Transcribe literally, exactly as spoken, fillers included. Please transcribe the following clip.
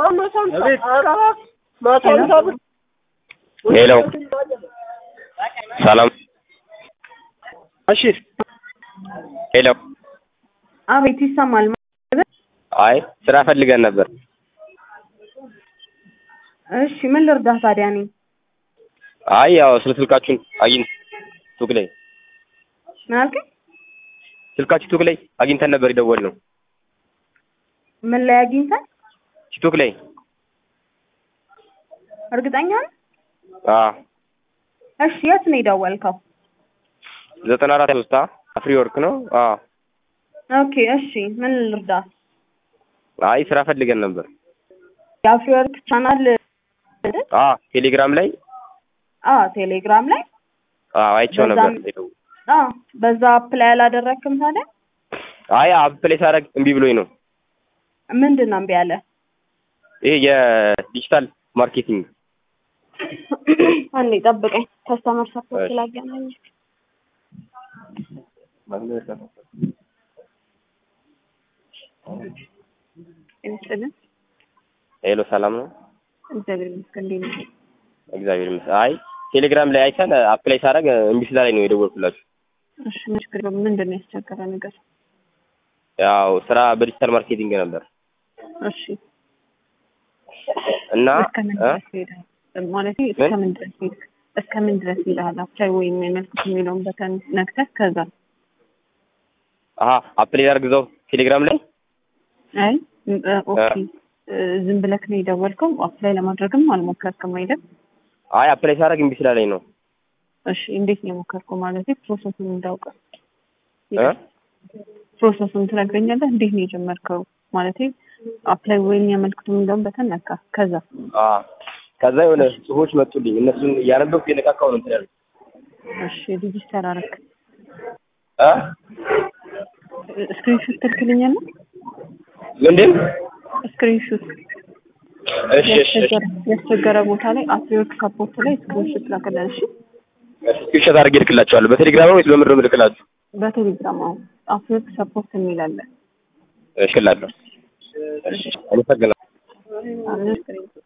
ሄሎ ሰላም እሺ ሄሎ አቤት ይሰማል። አይ ስራ ፈልገን ነበር። እሺ ምን ልርዳህ ታዲያ? እኔ አይ ያው ስልካችሁን አግኝተን ሱቅ ላይ ምን አልከኝ? ስልካችሁ ሱቅ ላይ አግኝተን ነበር የደወልነው። ምን ላይ አግኝተን? ሱቅ ላይ። እርግጠኛ ነህ? አዎ። እሺ የት ነው የደወልከው? ዘጠና አራት ሶስት አፍሪ ወርክ ነው። አዎ። ኦኬ እሺ ምን ልርዳህ? አይ ስራ ፈልገን ነበር። የአፍሪ ወርክ ቻናል አዎ ቴሌግራም ላይ አዎ ቴሌግራም ላይ አዎ አይቼው ነበር። አዎ በዛ አፕላይ አላደረክም ታዲያ? አይ አፕላይ ሳደርግ እምቢ ብሎኝ ነው። ምንድን ነው እምቢ ያለ? ይሄ የዲጂታል ማርኬቲንግ። አንዴ ጠብቀኝ፣ ከስተመር ሰፖርት ላገናኝ። እንስልን ሄሎ ሰላም ነው? እግዚአብሔር ይመስገን። እንዴት ነህ? እግዚአብሔር ይመስገን። አይ ቴሌግራም ላይ አይተን አፕላይ ሳደርግ እምቢ ስላለኝ ነው የደወልኩላችሁ። እሺ ምንድን ነው ምንድን ነው ያስቸገረ ነገር? ያው ስራ በዲጂታል ማርኬቲንግ ነበር። እሺ እና ማለት እስከምን ድረስ እስከምን ድረስ ይላል አፕላይ ወይም መልክት የሚለውን በተን ነክተህ ከዛ አሃ አፕላይ አድርገው ቴሌግራም ላይ አይ ኦኬ ዝም ብለህ ነው የደወልከው? አፕላይ ለማድረግም አልሞከርክም አይደል? አይ አፕላይ ሳደርግ እምቢ ስላለኝ ነው። እሺ እንዴት ነው የሞከርከው? ማለት ፕሮሰሱን እንዳውቀ እ ፕሮሰሱን ትነግረኛለህ? እንዴት ነው የጀመርከው? ማለት አፕላይ ወይም ያመልክቱ እንደውም በተነካ ከዛ አ ከዛ የሆነ ጽሁፎች መጡልኝ። እነሱን ያነበብኩ የነካካው ነው እንትን ያልኩት። እሺ ዲጂታል አረክ አ ስክሪንሾት ትልክልኛለህ? ምንድን ስክሪንሾት እሺ እሺ ያስቸገረ ቦታ ላይ አፕሎድ ሰፖርት ላይ ስክሪንሾት ላከለን። እሺ ስክሪንሾት አድርጌ ልክላችኋለሁ። በቴሌግራም ወይስ በምንድን ነው ልክላችሁ? በቴሌግራም አፕሎድ ሰፖርት የሚላለ እሺ ላለው እሺ አመሰግናለሁ።